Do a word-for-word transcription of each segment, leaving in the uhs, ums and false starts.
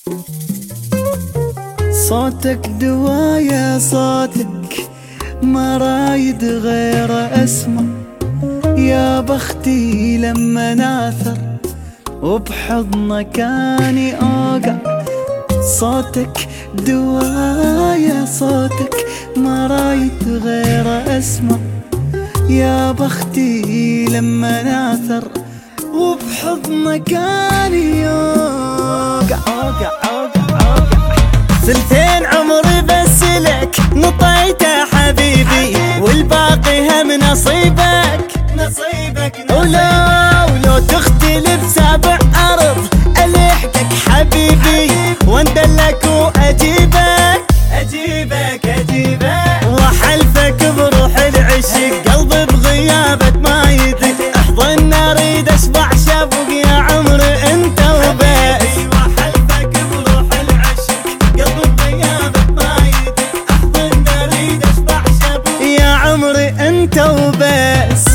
صوتك دوايا صوتك ما رايد غير اسمع، يا بختي لما ناثر وبحضنك اني اوقع. صوتك دوايا صوتك ما رايد غير اسمع، يا بختي لما ناثر وبحضنك اني اوقع اوقع اوقع اوقع. ثلثين عمري بس لك نطيته حبيبي، والباقي هم نصيبك نصيبك. ولو ولو تختلف سابع ارض الحقك حبيبي، واندلك واجيبك اجيبك اجيبك. وحلفك بروح العشق قلبي بغيابك ما يدك، احضن اريد اشبع شبق يا عمري انت وبس. وحلفك بروح العشق قلبي بغيابك ما يدك، احضن اريد اشبع شبق يا عمري انت وبس.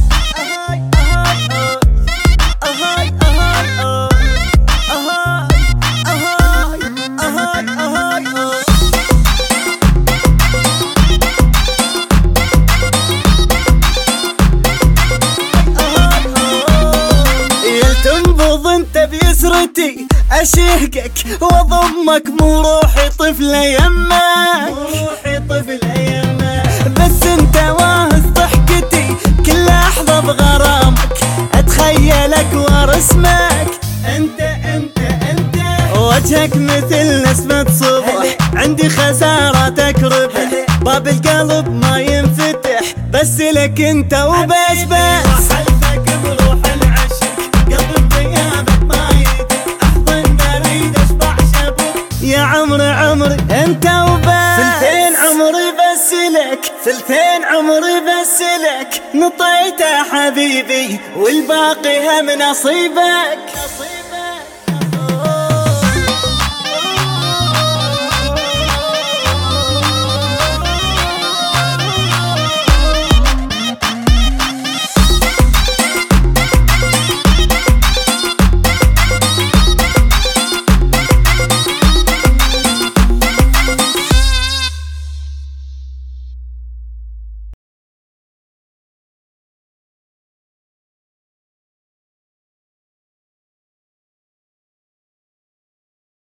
انت بيسرتي اشهقك واضمك، مو روحي طفله يمك روحي طفله يمك. بس انت واهز ضحكتي كل لحظه بغرامك، اتخيلك ورسمك انت انت انت. وجهك مثل نسمه صبح، عندي خساراتك ربح، باب القلب ما ينفتح بس لك انت وبس بس. يا عمري عمري انت وبس. ثلثين عمري بس لك ثلثين عمري بس لك نطيته حبيبي، والباقي هم نصيبك.